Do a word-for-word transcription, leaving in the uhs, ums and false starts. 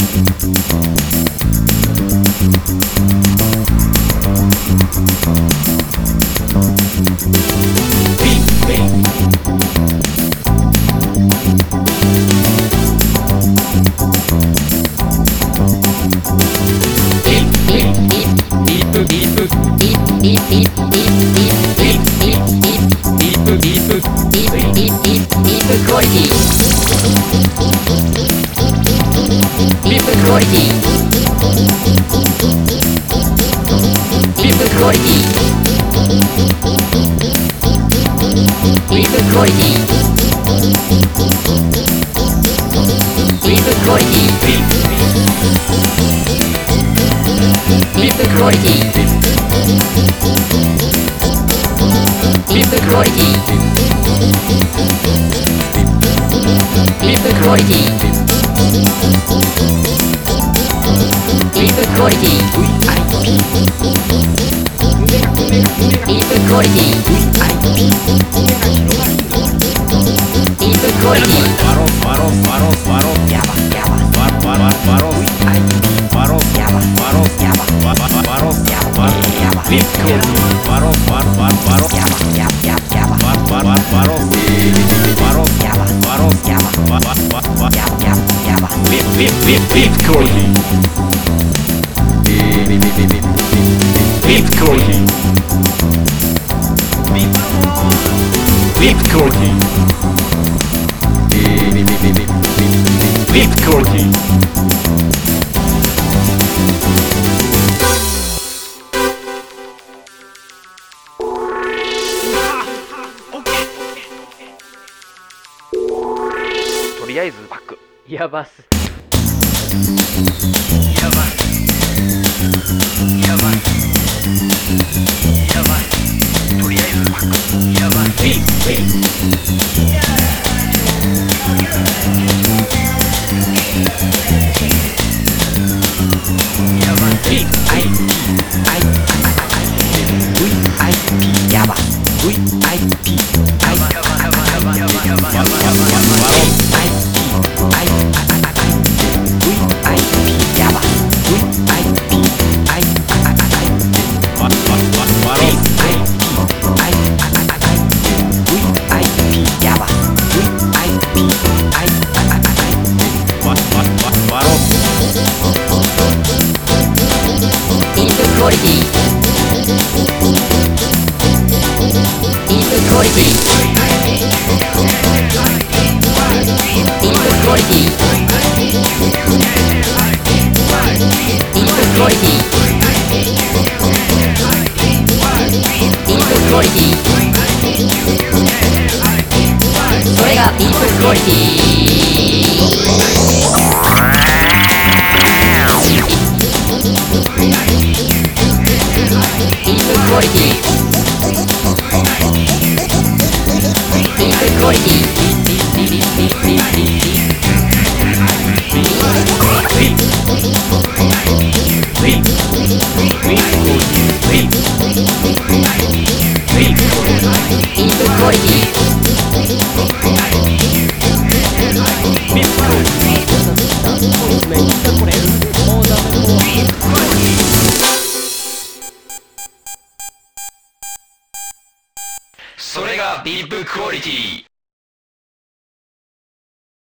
とりあえずパックやばっす。 やばいやばいやばいとりあえずパックやばいウィンウィンやばい ブイアイピー ブイアイピー やば ブイアイピー やばやばやばやばやばやばやばやばやそれがディープクオリティ。それがディープクオリティ。